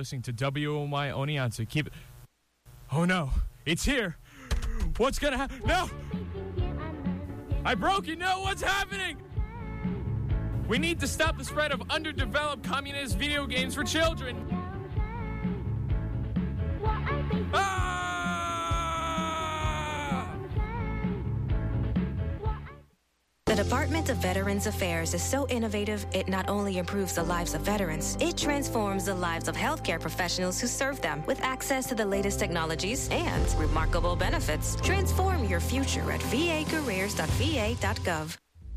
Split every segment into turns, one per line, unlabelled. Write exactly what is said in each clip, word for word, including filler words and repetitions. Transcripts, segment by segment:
listening to W O Y Oneonta. Keep it. Oh no, it's here. What's gonna happen? No! I broke it. No, what's happening? We need to stop the spread of underdeveloped communist video games for children. Ah!
The Department of Veterans Affairs is so innovative, it not only improves the lives of veterans, it transforms the lives of healthcare professionals who serve them with access to the latest technologies and remarkable benefits. Transform your future at v a careers dot v a dot gov.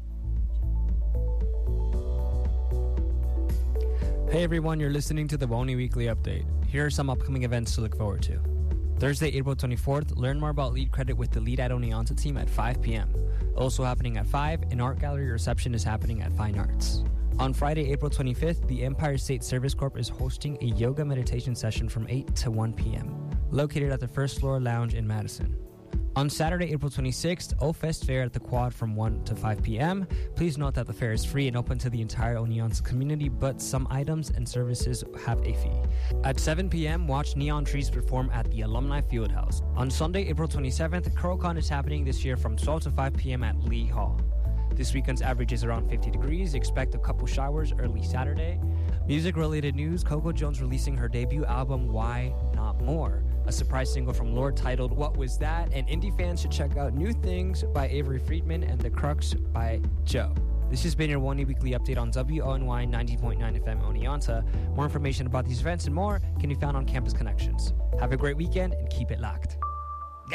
Hey everyone, you're listening to the WONY Weekly Update. Here are some upcoming events to look forward to. Thursday, April twenty-fourth, learn more about Lead Credit with the Lead at Oneonta team at five p.m. Also happening at five, an art gallery reception is happening at Fine Arts. On Friday, April twenty-fifth, the Empire State Service Corp is hosting a yoga meditation session from eight to one p.m., located at the First Floor Lounge in Madison. On Saturday, April twenty-sixth, O-Fest Fair at the Quad from one to five p.m. Please note that the fair is free and open to the entire Oneonta community, but some items and services have a fee. At seven p.m., watch Neon Trees perform at the Alumni Fieldhouse. On Sunday, April twenty-seventh, CurlCon is happening this year from twelve to five p.m. at Lee Hall. This weekend's average is around fifty degrees. Expect a couple showers early Saturday. Music-related news, Coco Jones releasing her debut album, Why Not More? A surprise single from Lorde titled What Was That? And indie fans should check out New Things by Avery Friedman and The Crux by Joe. This has been your WONY Weekly Update on W O N Y ninety point nine F M Oneonta. More information about these events and more can be found on Campus Connections. Have a great weekend and keep it locked.
Yeah.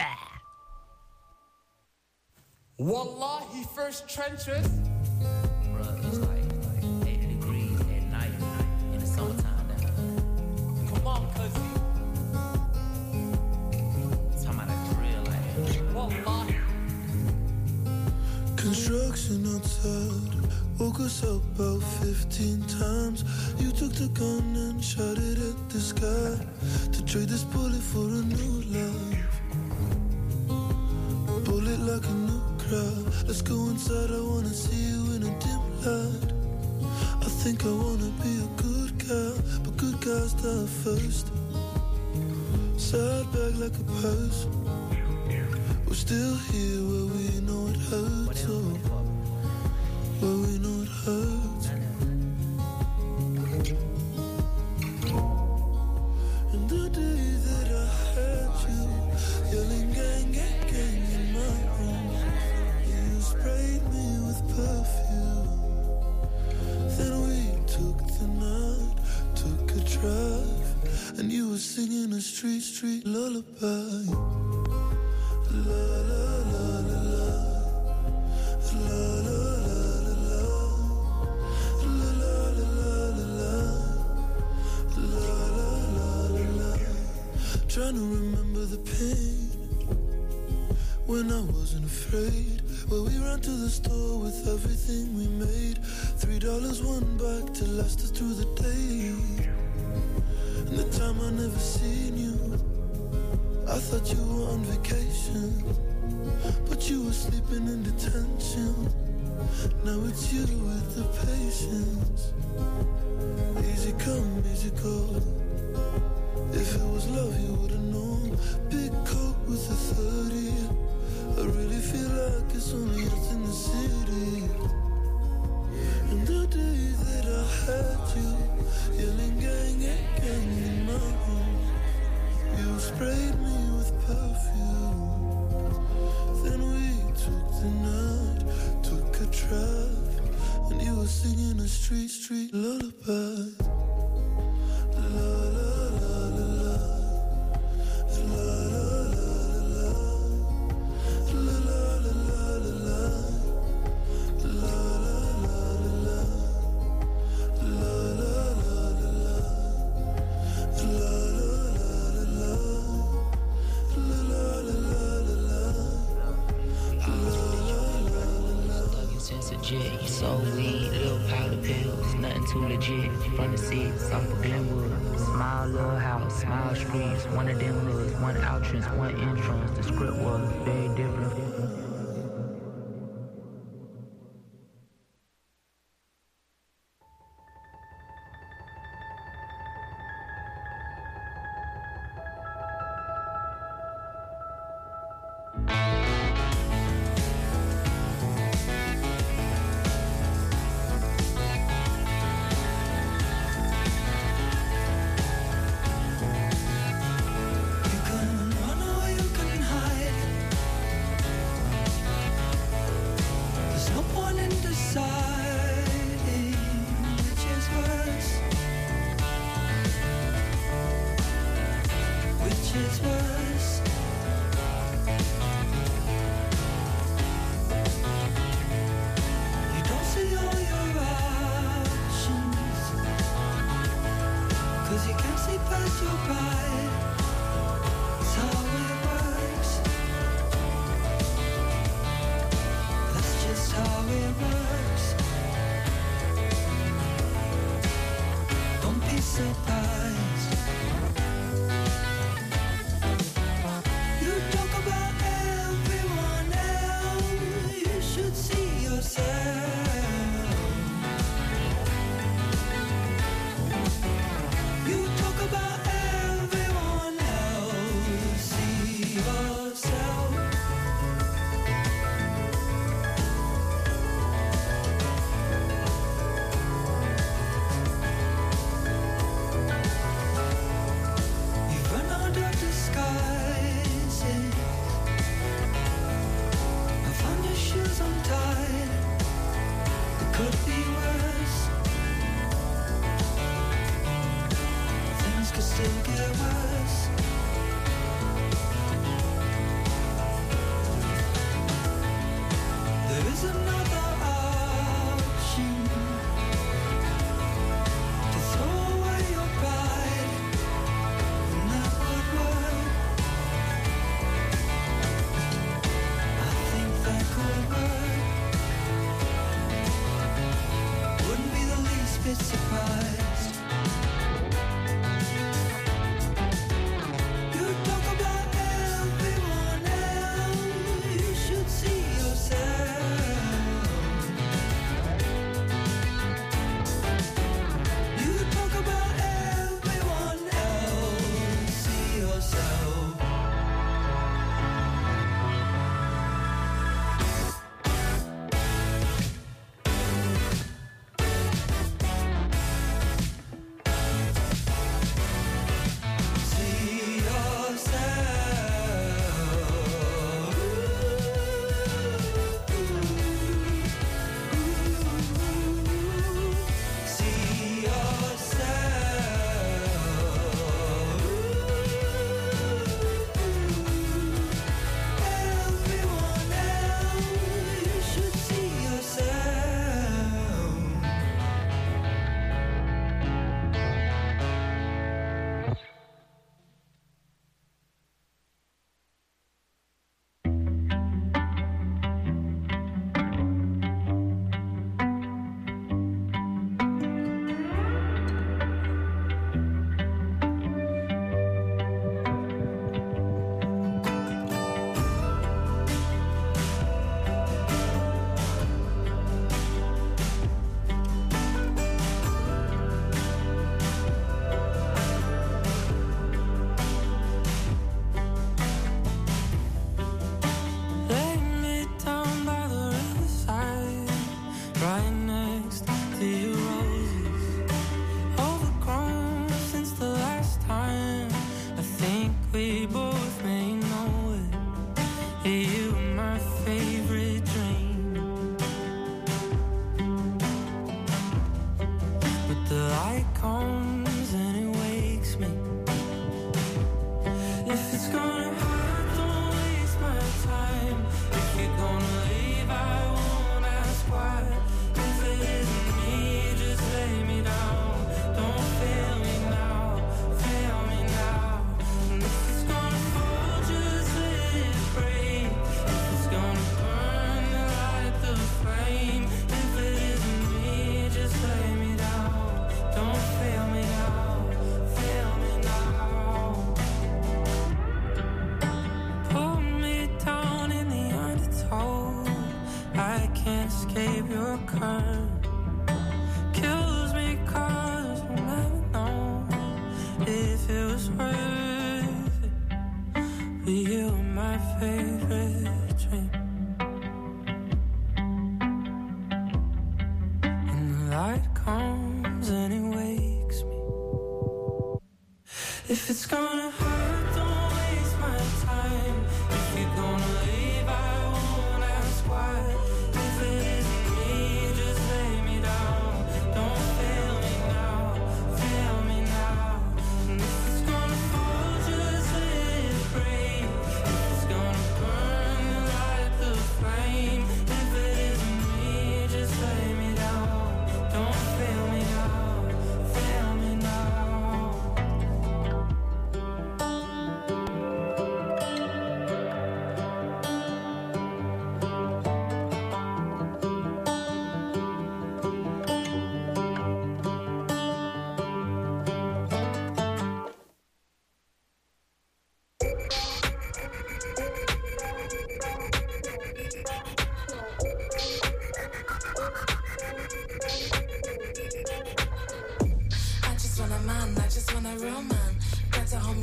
Wallahi, first trenches.
Bruh, it's like, like eighty degrees at night in the summertime down.
Come on, cuzzy.
Talking about a drill like that.
Wallahi.
Construction outside, woke us up about fifteen times. You took the gun and shot it at the sky to trade this bullet for a new life. Bullet like a new crowd. Let's go inside, I wanna see you in a dim light. I think I wanna be a good guy, but good guys die first. Side back like a purse. We're still here where we know it hurts. Oh, where we know it hurts. And the day that I had you yelling gang, gang, gang in my room, you sprayed me with perfume. Then we took the night, took a drive, and you were singing a street, street lullaby. La la la la la, la la la la la, la la la la la, la la la la. Trying to remember the pain when I wasn't afraid. Well, we ran to the store with everything we made. Three dollars, one bag to last us through the day. And the time I never seen you, I thought you were on vacation, but you were sleeping in detention. Now it's you with the patience. Easy come, easy go. If it was love, you would've known. Big coat with a thirty. I really feel like it's only us in the city. And the day that I had you yelling gang, gang, gang in my room, you sprayed me with perfume. Then we took the night, took a drive, and you were singing a street, street lullaby. La la la la la, la la la la, la la la la la, la la la la, la la la la,
Since a jet, you sold weed, little powder pills, nothing too legit. From the seats, off of Glenwood, small little house, small streets, one of them hoods, one entrance, one entrance. The script was very different.
which is worse? You don't see all your options, 'cause you can't see past your pride. It's how it works. That's just how it works. Don't be surprised. You talk about everyone else, you should see yourself. You talk about everyone else, see yourself. You've run out of disguises. I found your shoes untied. It could be worse. Things could still get worse. There is another option, to throw away your pride, and that would work. I think that could work. Wouldn't be the least bit surprised. You talk about everyone else, you should see yourself. You talk about everyone else, see yourself. See yourself. See yourself. Everyone else, you should see yourself. Lay me down by the riverside, right next to your roses. Overgrown since the last time. I think we both may know it. You were my favorite dream. But the light comes and it wakes me. If it's gonna hurt, don't waste my time. If you're gonna leave, I won't ask why. If it isn't me, just lay me down. Don't fail me now, fail me now. And if it's gonna fall, just let it break. If it's gonna burn, then light the flame. If it isn't me, just lay me down. Don't fail me now, fail me now. Pull me down in the undertow. I can't escape your curve. Kills me 'cause we'll never know if it was worth it. But you were my favorite dream. And the light comes and it wakes me. If it's gonna hurt, don't waste my time. If you're gonna leave, I won't ask why. If it isn't me, just lay me down. Don't fail me now, fail me now. And if it's gonna fall, just let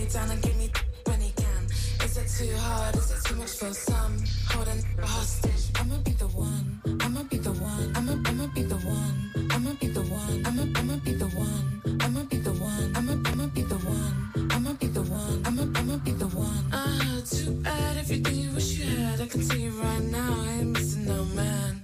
me down and give me when he can. Is it too hard? Is it too much for some? Holding a hostage. I'ma be the one. I'ma be the one. I'ma I'ma be the one. I'ma be the one. I'ma I'ma be the one. I'ma be the one. I'ma I'ma be the one. I'ma be the one. I'ma I'ma be the one. Ah, too bad everything you wish you had. I can tell you right now, I ain't missing no man.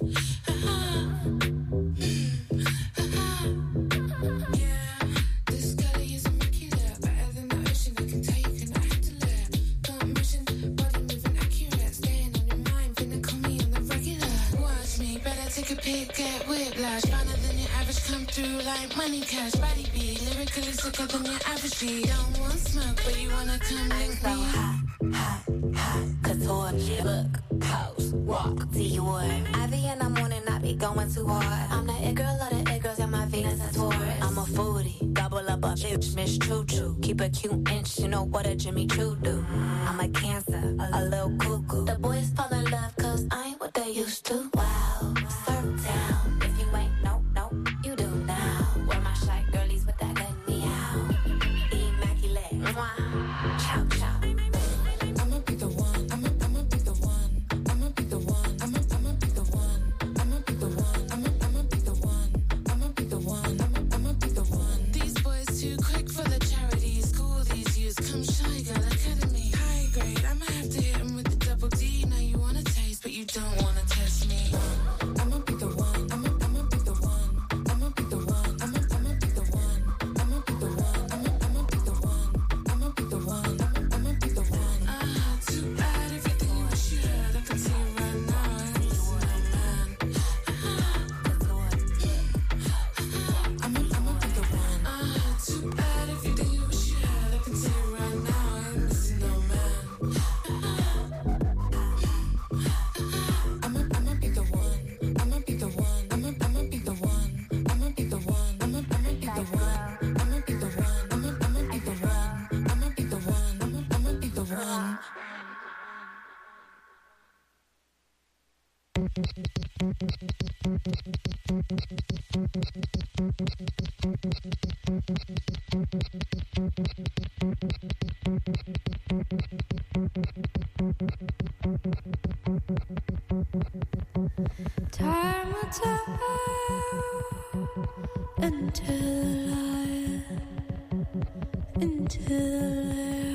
Get whiplash, finer than your average, come through like money cash. Body beat, lyrically sicker than your average G. Don't want smoke, but you wanna come link me.
So hot, hot, hot, couture, look, pose, walk, see you would. Ivy in the morning, I be going too hard. I'm the it girl of the it girls, and my Venus is Taurus. I'm a foodie, gobble up a bitch, Miss Choo Choo. Keep a cute inch, you know what a Jimmy Choo do. I'm a Cancer, a, a little cuckoo. The boys fall in love, cause I ain't what they used to. Wow, surf down. If you ain't, no, no, you do now. Where my shy girlies with that good meow. Immaculate, mwah, chow chow.
I'ma be the one, I'ma, I'ma be the one. I'ma be the one, I'ma, I'ma be the one. I'ma be the one, I'ma, I'ma be the one. I'ma be the one, I'ma, I'ma be the one. These boys too quick for the charity. School these youths, come shy girl academy. High grade, I'ma have to hit 'em with the double D. Now you wanna taste, but you don't wanna test me. I'ma be the one, I'ma, I'ma be the one. I'ma be the one, I'ma, I'ma be the one. I'ma be the one, I'ma, I'ma be the one. I'ma be the one, I'ma, I'ma be the one. Ah, too bad everything you wish you had. I can see it right now, I ain't missing no man. I'ma, I'ma be the one. Ah, too bad everything you wish you had. I can see it right now, I ain't missing no man. I'ma, I'ma be the one. I'ma be the one. I'ma, I'ma be the one. I'ma be the one. I'ma, I'ma be the one. I'ma be the one. I'ma, I'ma be the one. I'ma be the one. I'ma, I'ma be the one.
Time will tell until I, until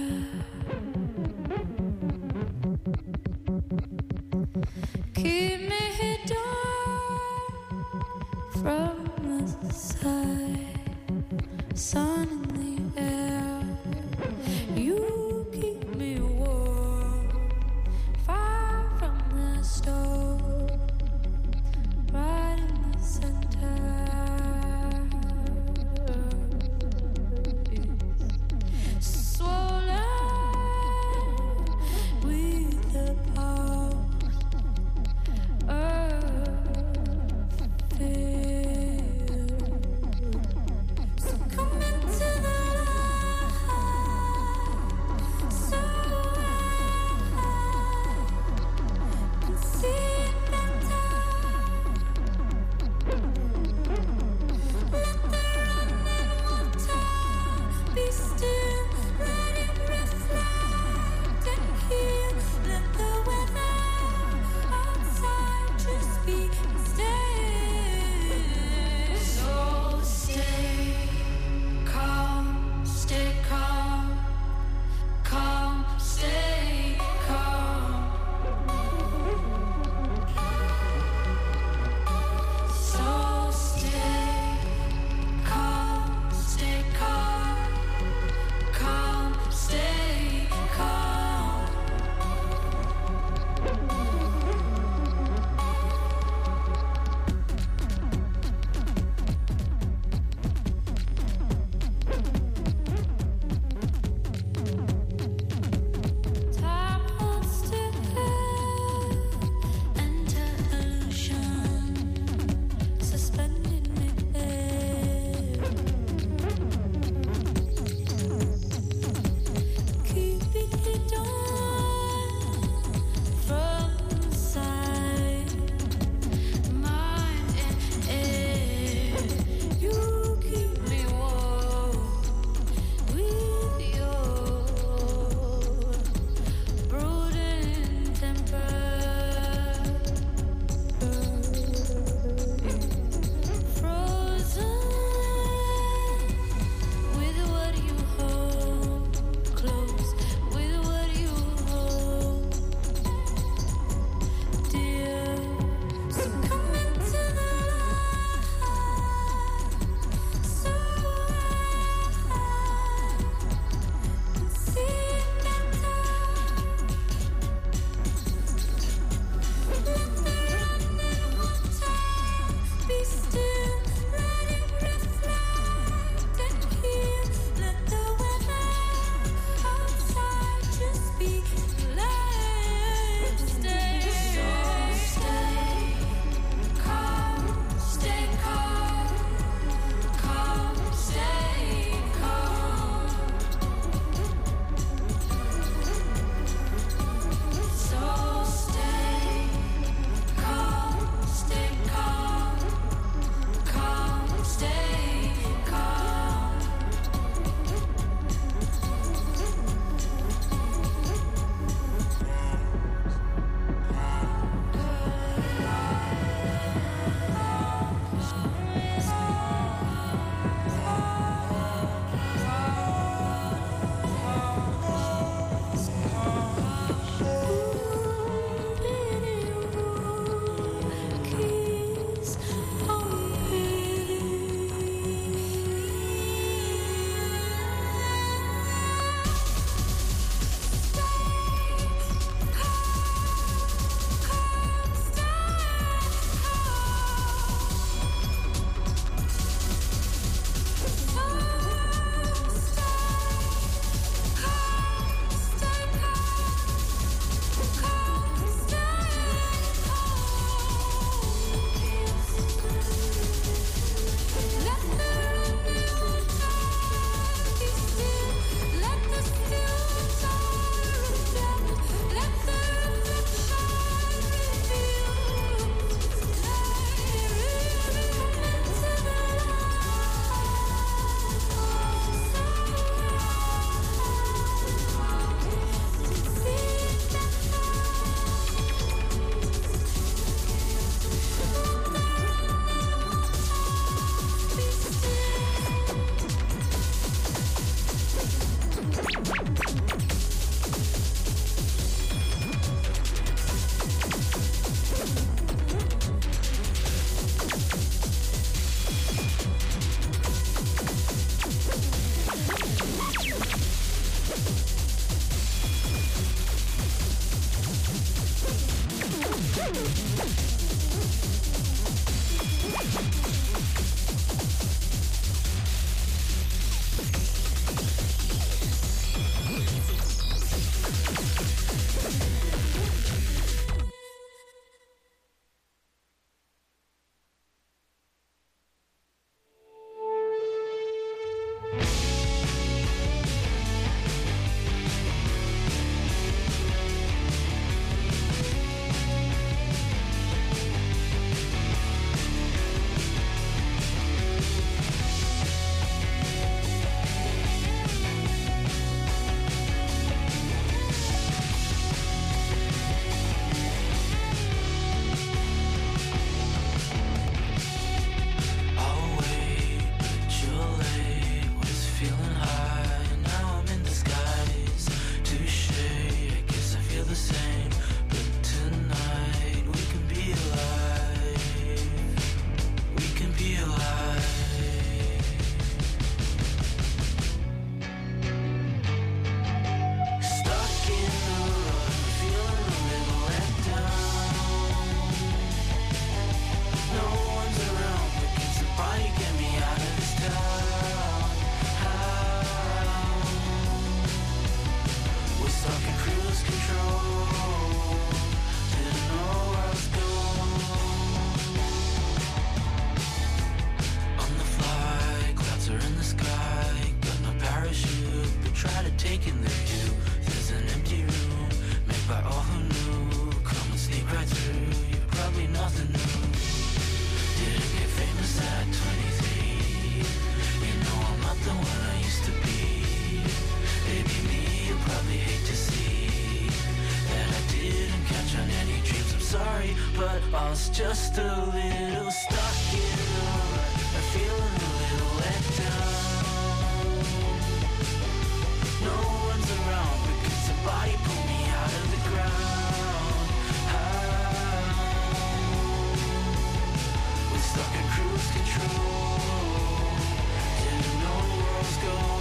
keep me hidden from the side, sun in the air. You keep me warm, far from the stove, right in the center. Swollen
Just a little stuck in the rut, I'm feeling a little let down. No one's around, but could somebody pull me out of the ground? We're stuck in cruise control, didn't know where I was going.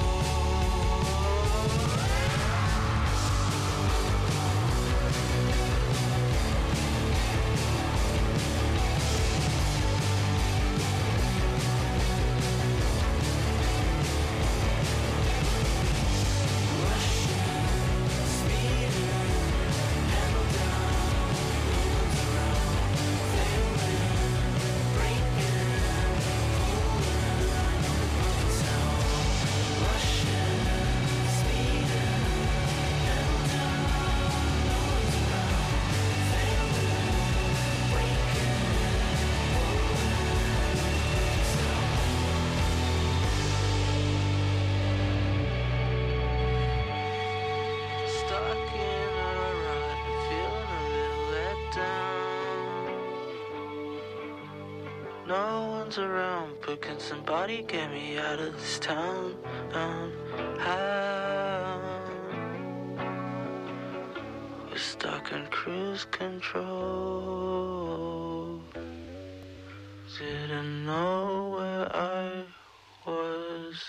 Around, but can somebody get me out of this town? Um, how? We're stuck in cruise control. Didn't know where I was.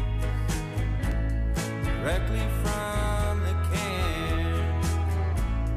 Directly from the can.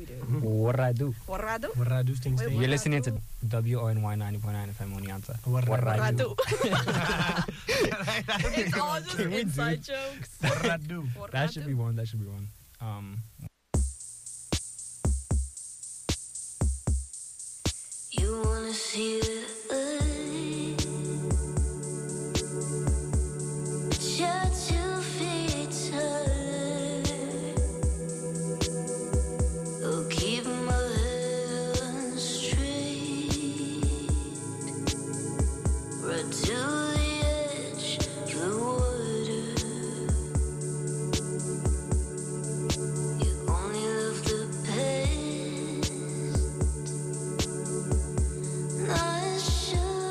dude.
Waradu.
Warradu?
Warradu sting
Wait,
sting.
You're listening to W O N Y ninety point nine F M Oneonta.
Warradu.
Warradu.
It's all just
Can we do-
inside jokes.
Warradu.
That should be one. That should be one. Um,
You wanna see the Shut your feet tight. Oh, keep my head on straight. Right to the edge of the water. You only love the past. Not sure.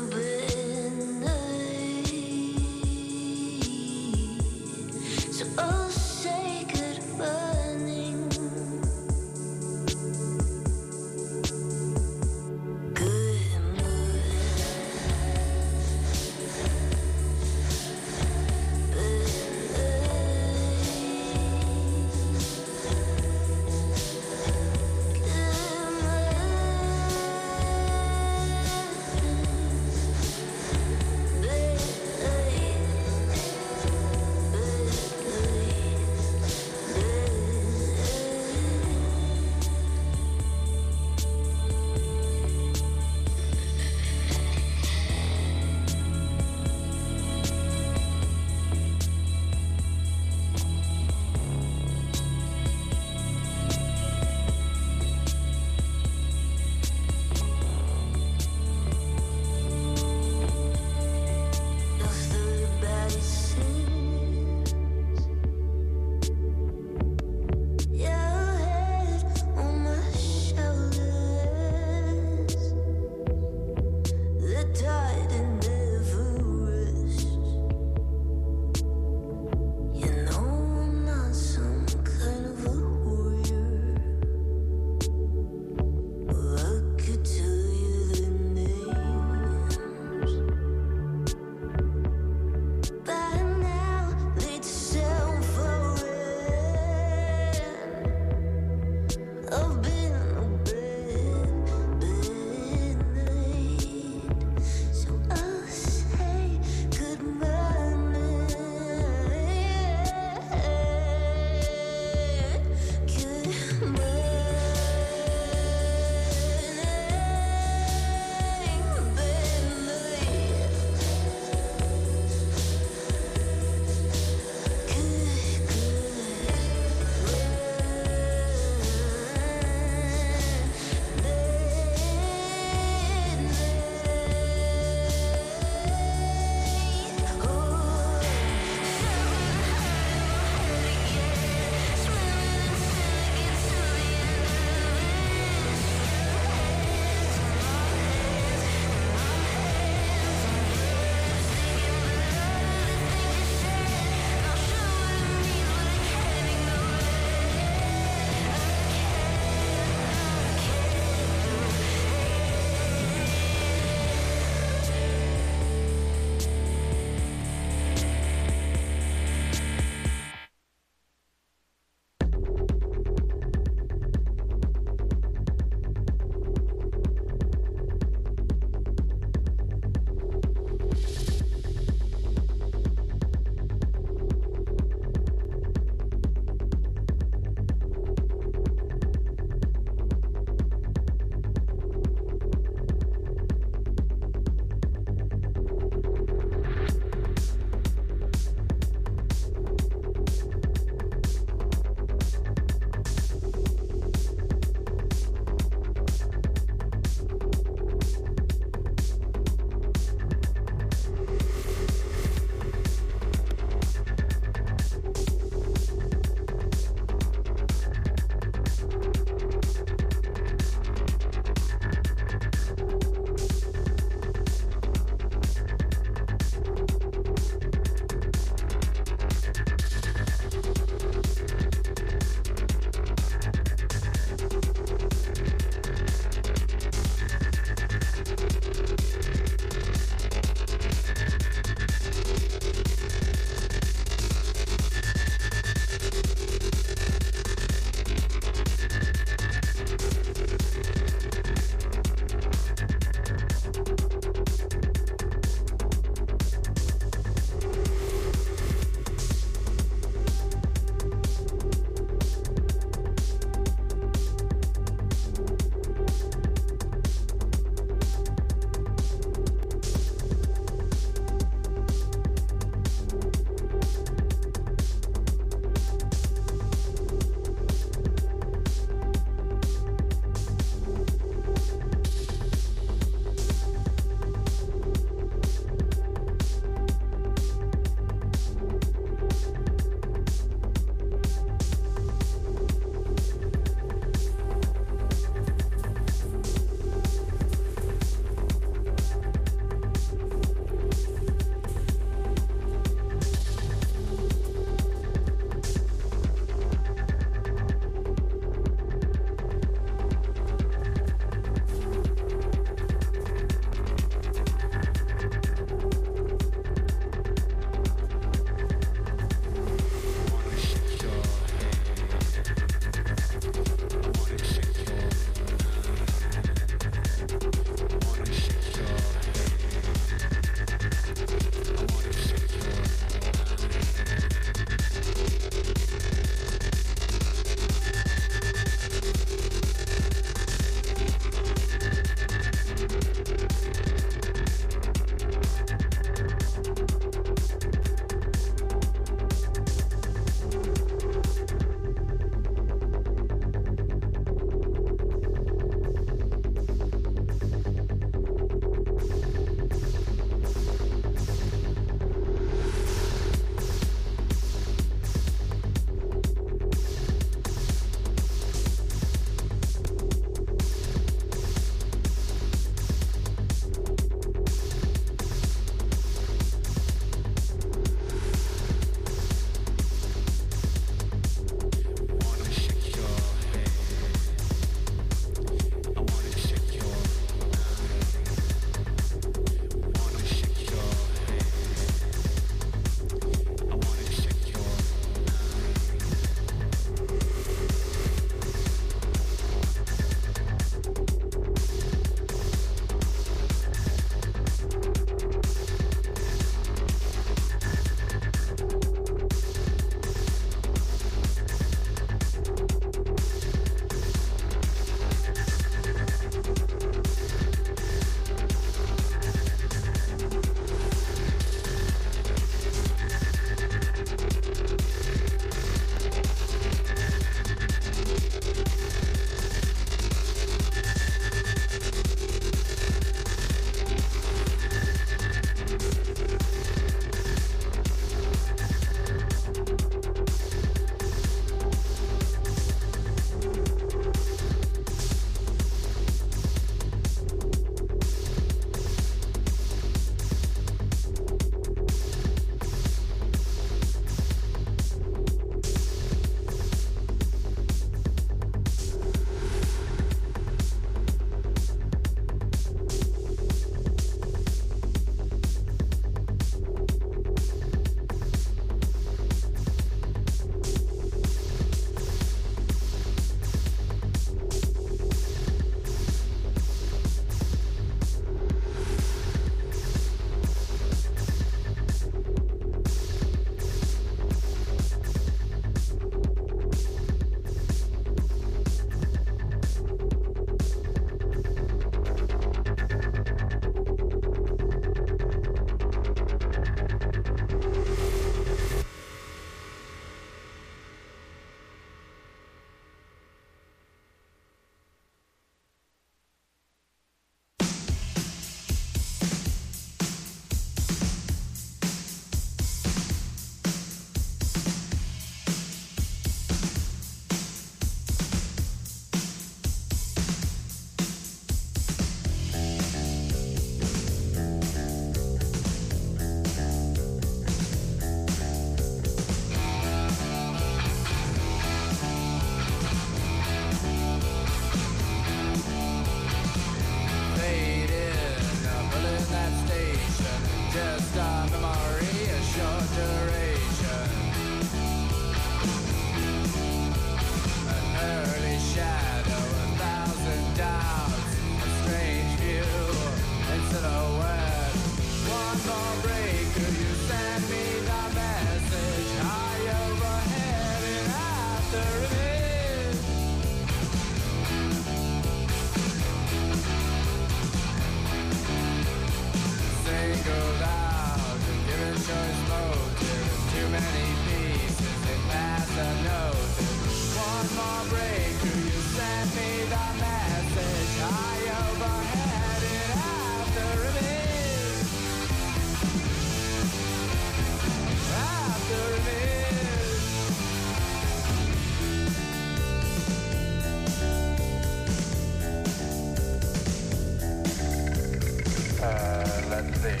Uh, let's see.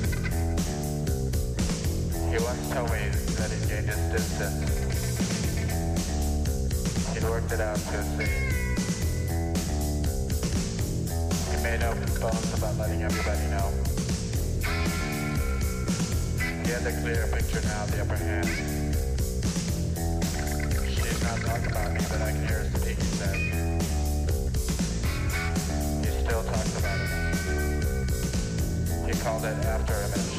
He once told me that he gained his distance. He'd worked it out to a C. He made no bones about letting everybody know. He has a clear picture now of the upper hand. She did not talk about me, but I can hear her speak, he said. He still talks about it. He called it after image.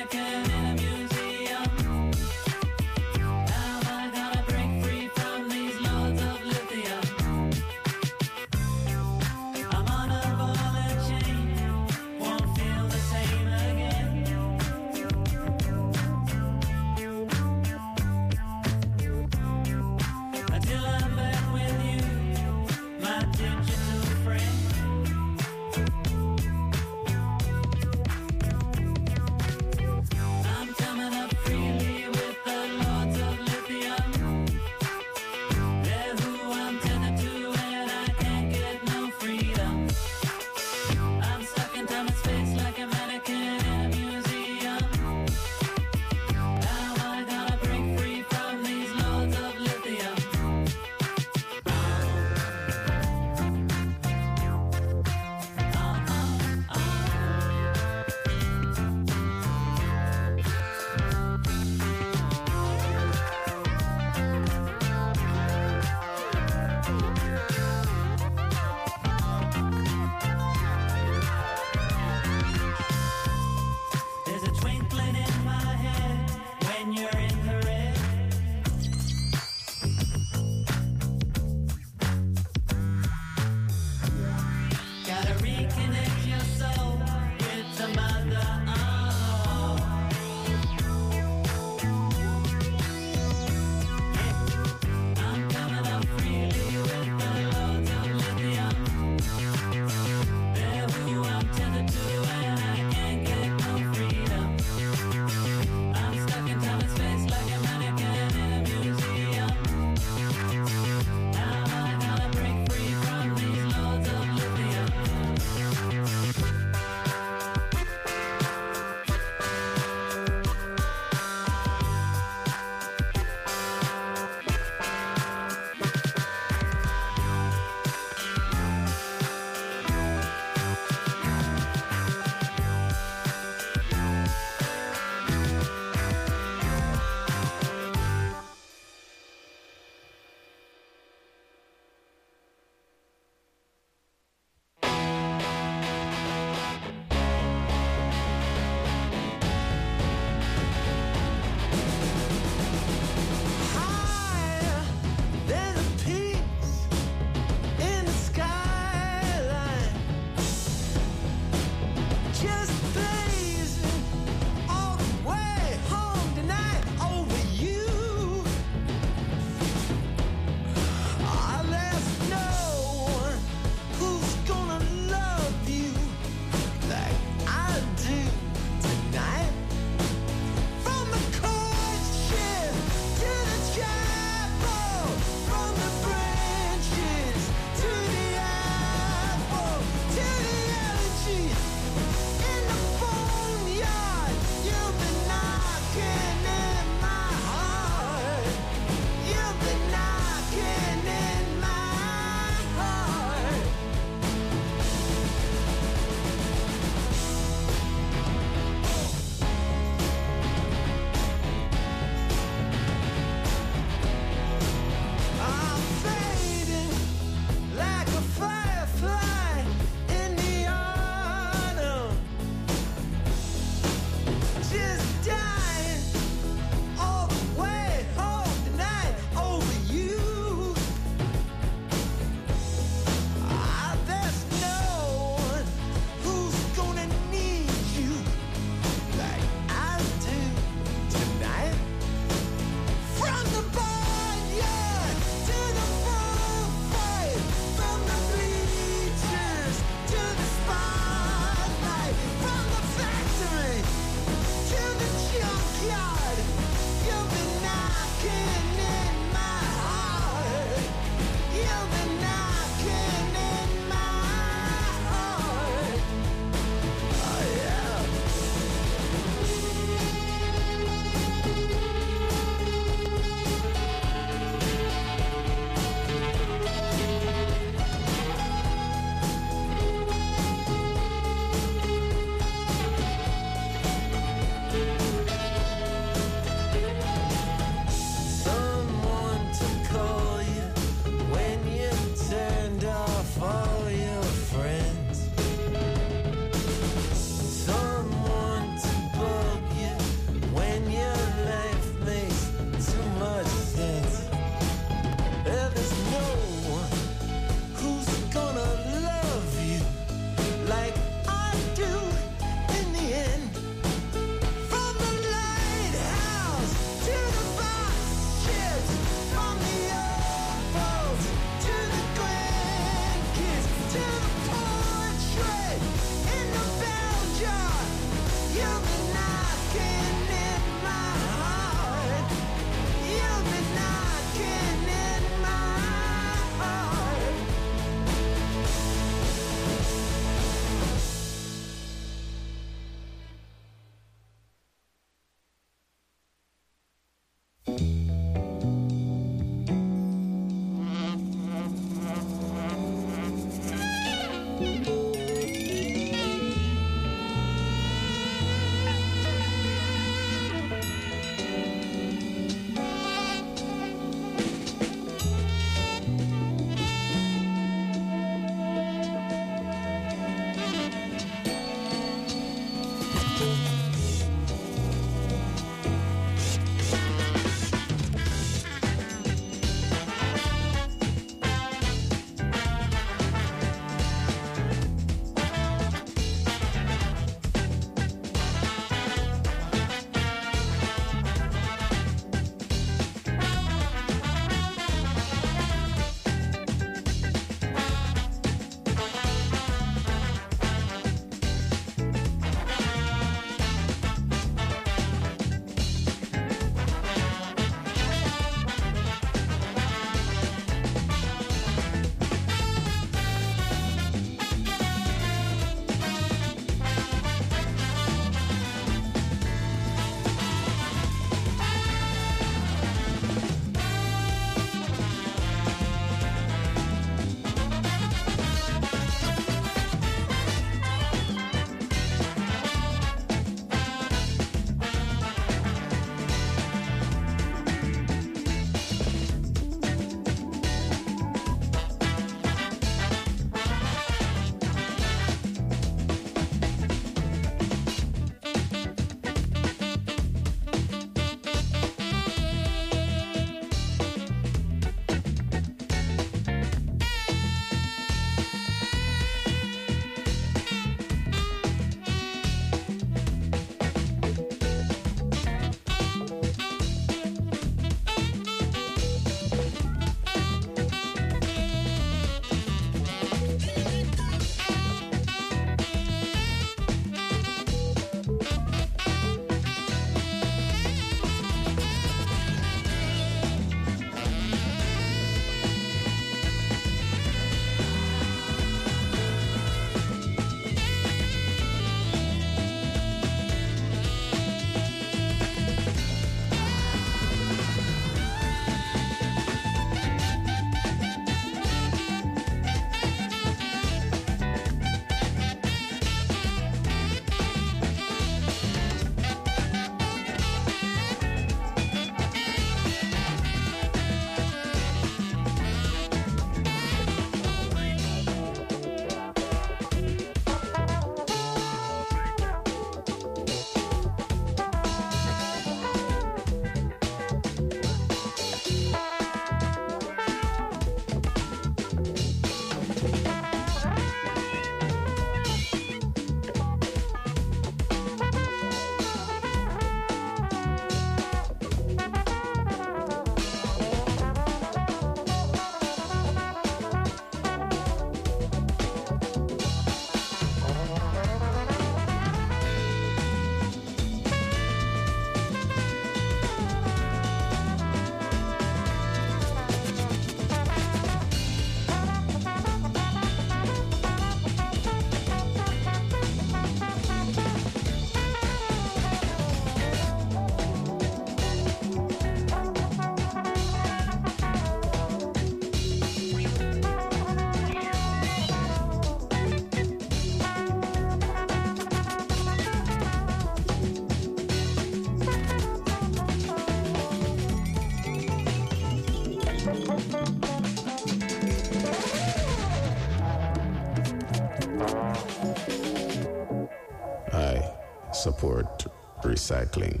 support recycling.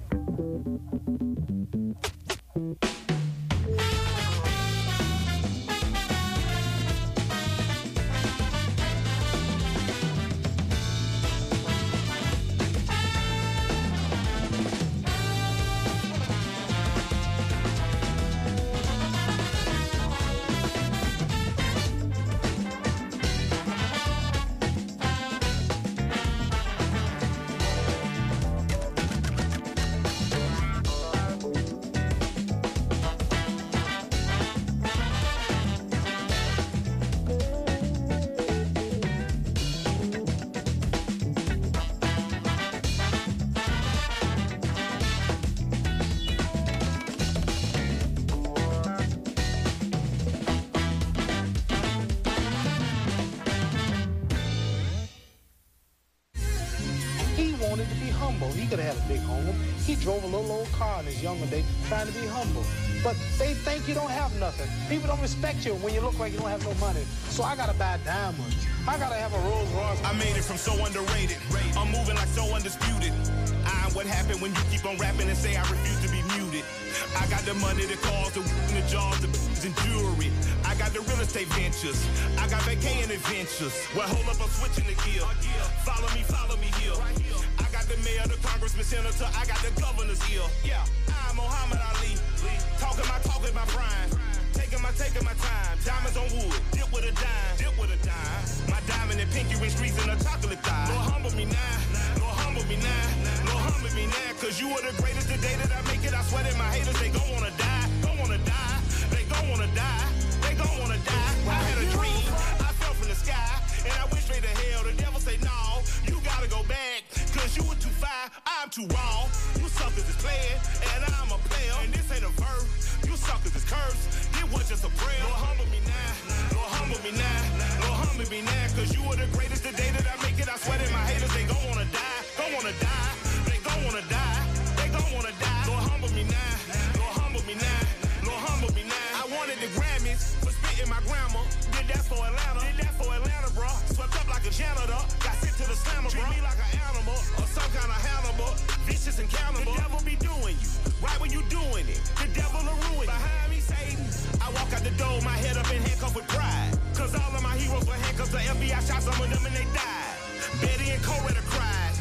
wanted to be humble. He could have had a big home. He drove a little old car in his younger days trying to be humble. But they think you don't have nothing. People don't respect you when you look like you don't have no money. So I gotta buy diamonds. I gotta have a Rolls Royce.
I made it from so underrated. I'm moving like so undisputed. I'm what happened when you keep on rapping and say I refuse to be muted. I got the money, the cars, the the jobs, the and jewelry. I got the real estate ventures. I got vacation adventures. Well, hold up, I'm switching the gear. Follow me, follow me here. I got the mayor, the congressman, senator. I got the governor's ear. Yeah, I'm Muhammad Ali. Talking my talk in my prime. Taking my, taking my time. Diamonds on wood. Dip with a dime. Dip with a dime. My diamond and pinky ring streets in a chocolate thigh. Lord, humble me now. Lord, humble me now. Lord, humble me now. Cause you are the greatest. The day that I make it, I sweat in my haters. They gon' wanna die. Gon' wanna die. They gon' wanna die. They gon' wanna die. I had a dream. I fell from the sky. And I went straight to hell. The devil say, no, you gotta go back. Cause you were too fine. I'm too raw. You suckers is playing. And I'm a player. And this ain't a verse. You suckers is cursed. It was just a prayer. Lord, humble me now. Lord, humble me now. Lord, humble me now. Cause you are the greatest. The day that I make it, I sweat in my haters. They gon' wanna die. Gon' wanna die. They gon' wanna die. They gon' wanna die. Lord, humble me now. Lord, humble me now. Lord, humble me now. I wanted the Grammys for spitting my grammar. Did that for Atlanta. Did that for Atlanta, bro. Swept up like a janitor. Got sent to the slammer, bro. Treat me like an animal or some kind of Hannibal. Vicious and cannibal. The devil be doing you. Right when you doing it. The devil will ruin you. Behind me, Satan. I walk out the door, my head up and handcuffed with pride. Cause all of my heroes were handcuffed to F B I shot some of them and they died. Betty and Coretta cried.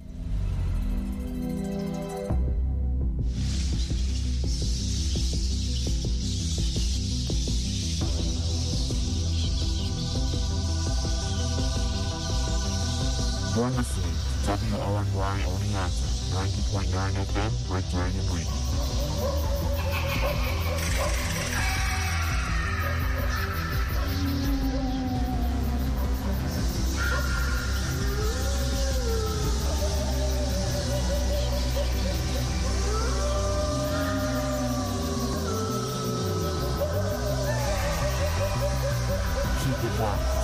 You're listening to W L N Y Oneonta, ninety point nine F M, Red Dragon Radio. Keep it locked.